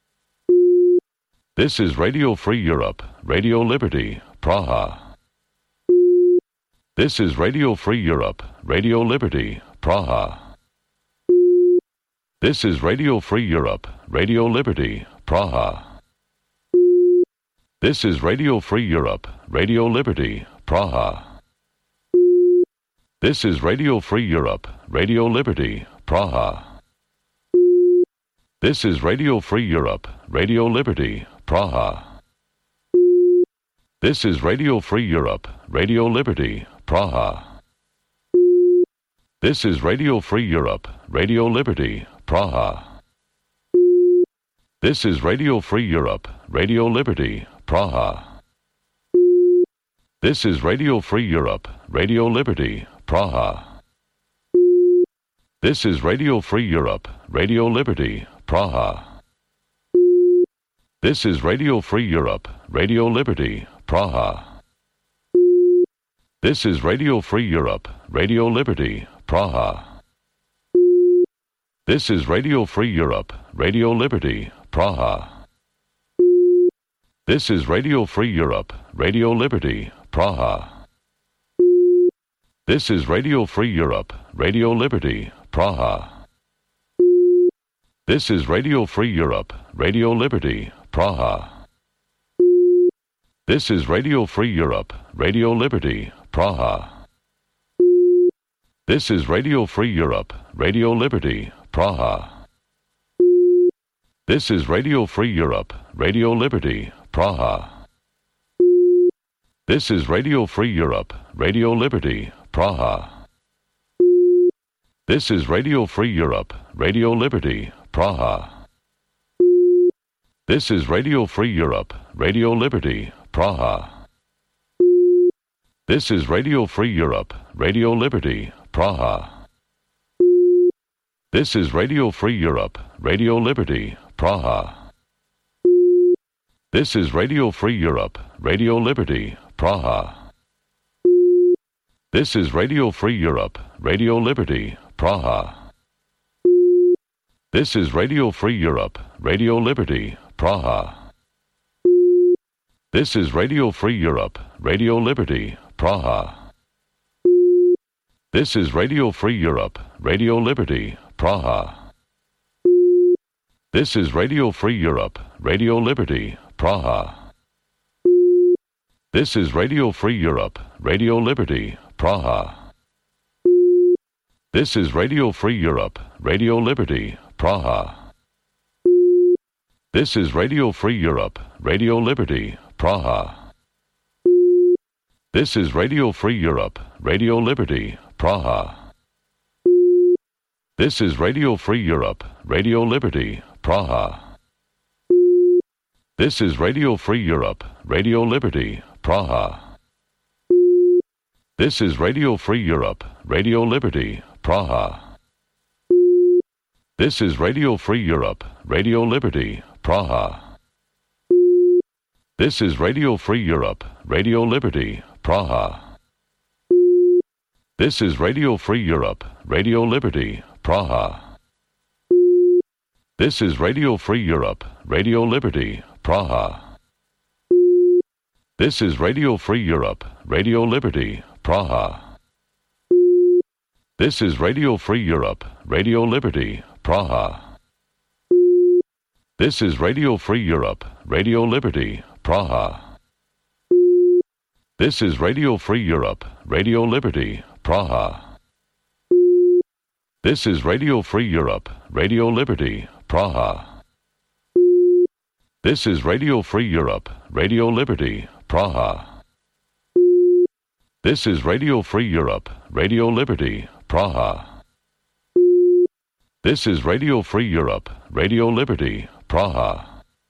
This is Radio Free Europe, Radio Liberty, Praha. This is Radio Free Europe, Radio Liberty, Praha. This is Radio Free Europe, Radio Liberty, Praha. This is Radio Free Europe, Radio Liberty, Praha. This is Radio Free Europe, Radio Liberty, Praha. This is Radio Free Europe, Radio Liberty, Praha. This is Radio Free Europe, Radio Liberty, Praha. This is Radio Free Europe, Radio Liberty, Praha. This is Radio Free Europe, Radio Liberty, Praha. This is Radio Free Europe, Radio Liberty, Praha. This is Radio Free Europe, Radio Liberty, Praha. This is Radio Free Europe, Radio Liberty, Praha. This is Radio Free Europe, Radio Liberty, Praha. This is Radio Free Europe, Radio Liberty, Praha. This is Radio Free Europe, Radio Liberty, Praha. This is Radio Free Europe, Radio Liberty, Praha. This is Radio Free Europe, Radio Liberty, Praha. This is Radio Free Europe, Radio Liberty, Praha. This is Radio Free Europe, Radio Liberty, Praha. This is Radio Free Europe, Radio Liberty, Praha. This is Radio Free Europe, Radio Liberty, Praha. This is Radio Free Europe, Radio Liberty, Praha. This is Radio Free Europe, Radio Liberty, Praha. This is Radio Free Europe, Radio Liberty, Praha. This is Radio Free Europe, Radio Liberty, Praha. This is Radio Free Europe, Radio Liberty, Praha. This is Radio Free Europe, Radio Liberty, Praha. This is Radio Free Europe, Radio Liberty, Praha. This is Radio Free Europe, Radio Liberty, Praha. This is Radio Free Europe, Radio Liberty, Praha. This is Radio Free Europe, Radio Liberty, Praha. This is Radio Free Europe, Radio Liberty, Praha. This is Radio Free Europe, Radio Liberty, Praha. This is Radio Free Europe, Radio Liberty, Praha. This is Radio Free Europe, Radio Liberty, Praha. This is Radio Free Europe, Radio Liberty, Praha. This is Radio Free Europe, Radio Liberty, Praha. This is Radio Free Europe, Radio Liberty, Praha. This is Radio Free Europe, Radio Liberty, Praha. This is Radio Free Europe, Radio Liberty, Praha. This is Radio Free Europe, Radio Liberty, Praha. This is Radio Free Europe, Radio Liberty, Praha. This is Radio Free Europe, Radio Liberty, Praha. This is Radio Free Europe, Radio Liberty, Praha. This is Radio Free Europe, Radio Liberty, Praha. This is Radio Free Europe, Radio Liberty, Praha. This is Radio Free Europe, Radio Liberty, Praha. This is Radio Free Europe, Radio Liberty, Praha. This is Radio Free Europe, Radio Liberty, Praha. This is Radio Free Europe, Radio Liberty, Praha.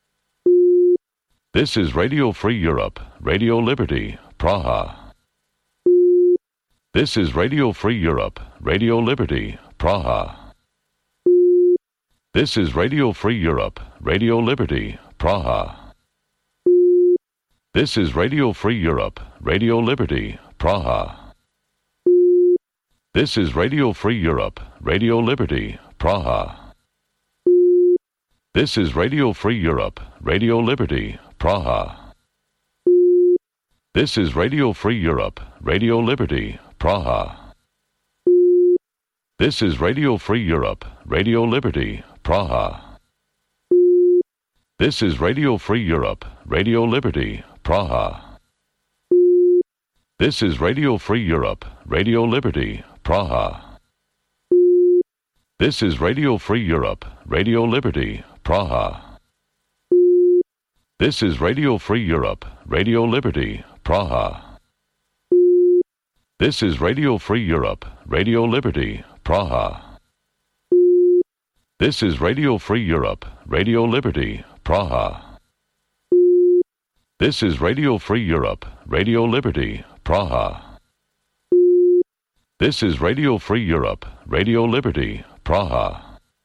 This is Radio Free Europe, Radio Liberty, Praha. This is Radio Free Europe, Radio Liberty, Praha. This is Radio Free Europe, Radio Liberty, Praha. This is Radio Free Europe, Radio Liberty, Praha. This is Radio Free Europe, Radio Liberty, Praha. This is Radio Free Europe, Radio Liberty, Praha. This is Radio Free Europe, Radio Liberty, Praha. This is Radio Free Europe, Radio Liberty, Praha. This is Radio Free Europe, Radio Liberty, Praha. This is Radio Free Europe, Radio Liberty, Praha. This is Radio Free Europe, Radio Liberty, Praha. This is Radio Free Europe, Radio Liberty, Praha. This is Radio Free Europe, Radio Liberty, Praha. This is Radio Free Europe, Radio Liberty, Praha. This is Radio Free Europe, Radio Liberty, Praha. This is Radio Free Europe, Radio Liberty, Praha.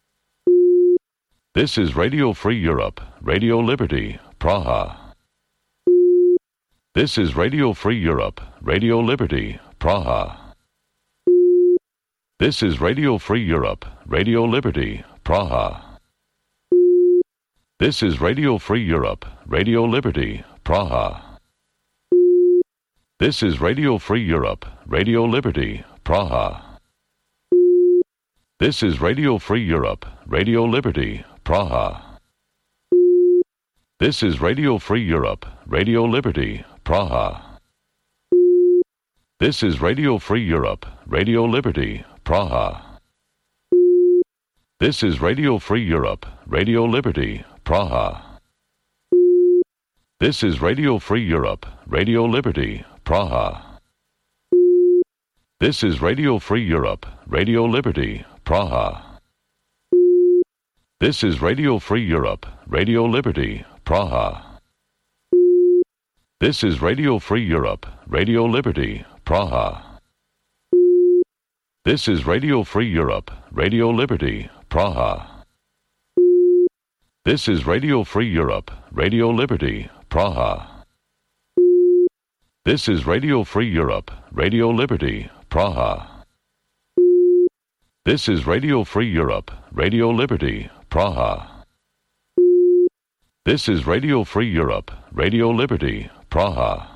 This is Radio Free Europe, Radio Liberty, Praha. This is Radio Free Europe, Radio Liberty, Praha. This is Radio Free Europe, Radio Liberty, Praha. This is Radio Free Europe, Radio Liberty, Praha. This is Radio Free Europe, Radio Liberty, Praha. This is Radio Free Europe, Radio Liberty, Praha. This is Radio Free Europe, Radio Liberty, Praha. This is Radio Free Europe, Radio Liberty, Praha. This is Radio Free Europe, Radio Liberty, Praha. This is Radio Free Europe, Radio Liberty, Praha. This is Radio Free Europe, Radio Liberty, Praha. This is Radio Free Europe, Radio Liberty, Praha. This is Radio Free Europe, Radio Liberty, Praha. This is Radio Free Europe, Radio Liberty, Praha. This is Radio Free Europe, Radio Liberty, Praha. This is Radio Free Europe, Radio Liberty, Praha. This is Radio Free Europe, Radio Liberty, Praha. This is Radio Free Europe, Radio Liberty, Praha.